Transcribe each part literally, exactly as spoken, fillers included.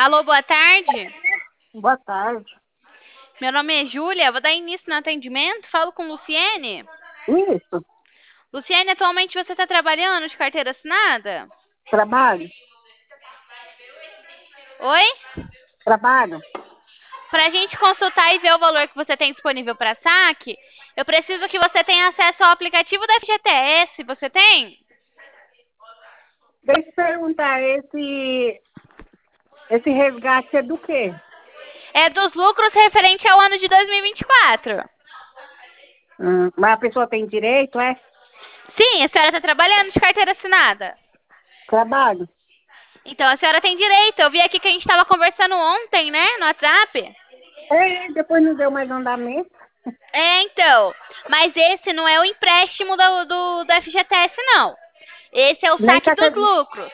Alô, boa tarde. Boa tarde. Meu nome é Júlia, vou dar início no atendimento. Falo com Luciene. Isso, Luciene, atualmente você está trabalhando de carteira assinada? trabalho, Oi? trabalho. Para a gente consultar e ver o valor que você tem disponível para saque, eu preciso que você tenha acesso ao aplicativo da F G T S. Você tem? Deixa eu perguntar, esse, esse resgate é do quê? É dos lucros referente ao ano de dois mil e vinte e quatro. Hum, mas a pessoa tem direito, é? Sim, a senhora está trabalhando de carteira assinada. Trabalho. Então, a senhora tem direito. Eu vi aqui que a gente estava conversando ontem, né, no WhatsApp. É, depois não deu mais andamento. É, então. Mas esse não é o empréstimo do, do, do F G T S, não. Esse é o Nem saque tá, dos lucros.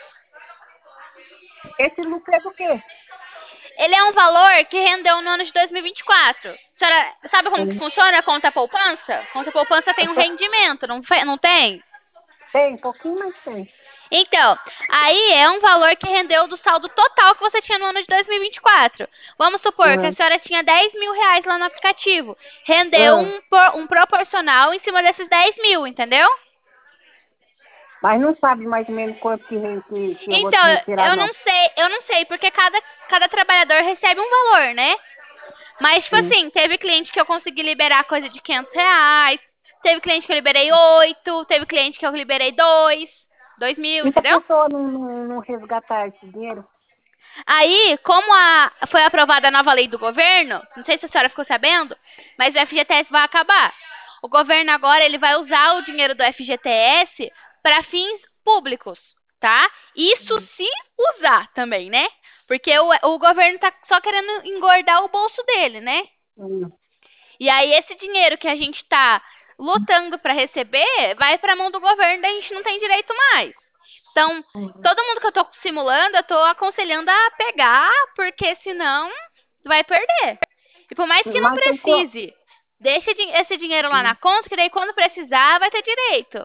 esse lucro é do quê? Ele é um valor que rendeu no ano de dois mil e vinte e quatro. A senhora sabe como que Hum, funciona a conta poupança? Conta poupança tem eu um só- rendimento, não, fe- não tem? Tem, pouquinho, mas tem. Então, aí é um valor que rendeu do saldo total que você tinha no ano de dois mil e vinte e quatro. Vamos supor que a Uhum. senhora tinha dez mil reais lá no aplicativo. Rendeu Ah, um, por- um proporcional em cima desses dez mil, entendeu? mas não sabe mais ou menos quanto que, re- que, que eu vou Então, retirar, eu não não. sei, eu não sei, porque cada, cada trabalhador recebe um valor, né? Mas, tipo Hum. assim, teve cliente que eu consegui liberar coisa de quinhentos reais, teve cliente que eu liberei oito, teve cliente que eu liberei dois, dois mil, E se a entendeu? pessoa não, não, não resgatar esse dinheiro? Aí, como a, foi aprovada a nova lei do governo, não sei se a senhora ficou sabendo, mas o F G T S vai acabar. O governo agora ele vai usar o dinheiro do F G T S para fins públicos, tá? Isso se usar também, né? Porque o, o governo tá só querendo engordar o bolso dele, né? Hum. E aí esse dinheiro que a gente tá lutando para receber vai para a mão do governo, daí a gente não tem direito mais. Então, Hum. todo mundo que eu tô simulando, eu tô aconselhando a pegar, porque senão vai perder. E por mais que não Mas tem como. precise, deixa din- esse dinheiro lá na conta, que daí quando precisar vai ter direito.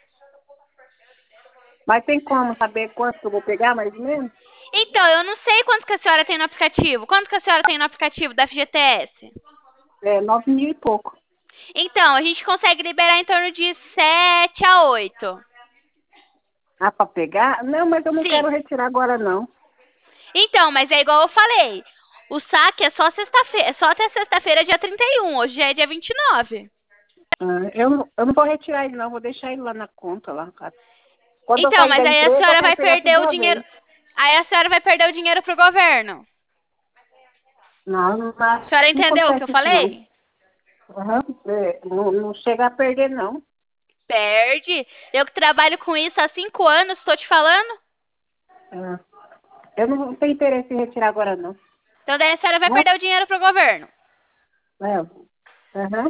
Mas tem como saber quanto que eu vou pegar, mais ou menos? Então, eu não sei quanto que a senhora tem no aplicativo. Quanto que a senhora tem no aplicativo da F G T S? É, nove mil e pouco. Então, a gente consegue liberar em torno de sete a oito. Ah, para pegar? Não, mas eu não Sim. quero retirar agora, não. Então, mas é igual eu falei. O saque é só sexta-feira, é só até sexta-feira, dia trinta e um. Hoje já é dia vinte e nove. Ah, eu, não- eu não vou retirar ele, não. Vou deixar ele lá na conta, lá. Cara. Quando eu Então, sair mas da aí a empresa, eu senhora quero vai pegar tudo perder de o uma dinheiro. vez. Aí a senhora vai perder o dinheiro pro governo. Não, não, A mas senhora não entendeu o que eu acontece isso, não. falei? Aham, é, não, não chega a perder, não. Perde. Eu que trabalho com isso há cinco anos, estou te falando. Ah, eu não tenho interesse em retirar agora, não. Então daí a senhora vai Não? perder o dinheiro pro governo. É, aham.